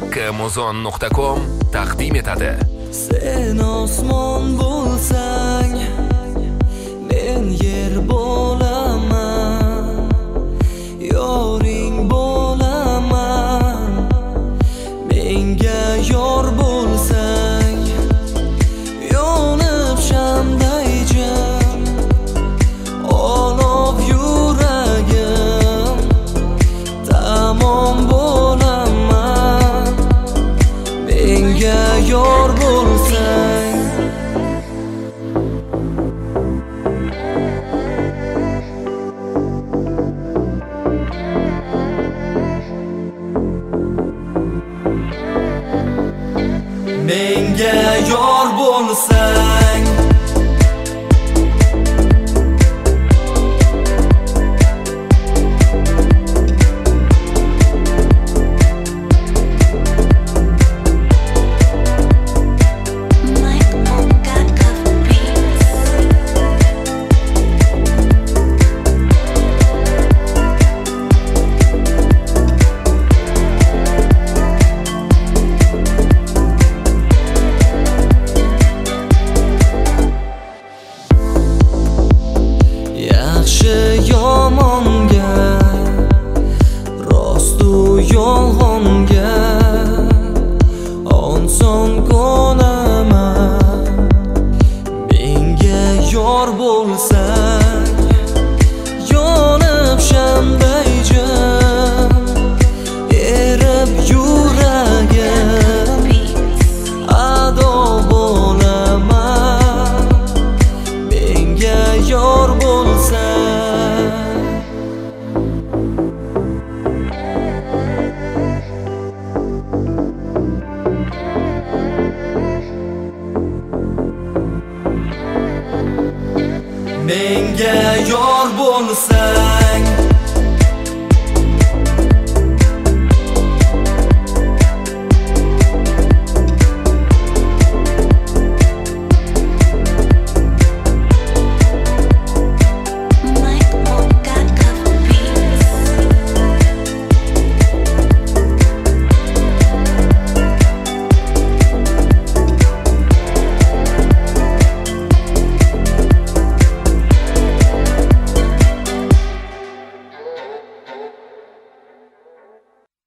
kmuzon.com taqdim etadi. Sen osmon bo'lsang, men yer bo'laman, yoring bo'laman. Menga yor bo'lsang, yonib shamday jam, olov yuragim, tamom bo'laman. Menga yor bo'lsang, menga yor bo'lsang, yaxshi yomonga, rostu yolg'onga onson ko'naman. Menga yor bo'lsang, yonib shamday jam, erib yuragim, ado bo'laman. Menga yor bo'lsang, menga yor bo'lsang.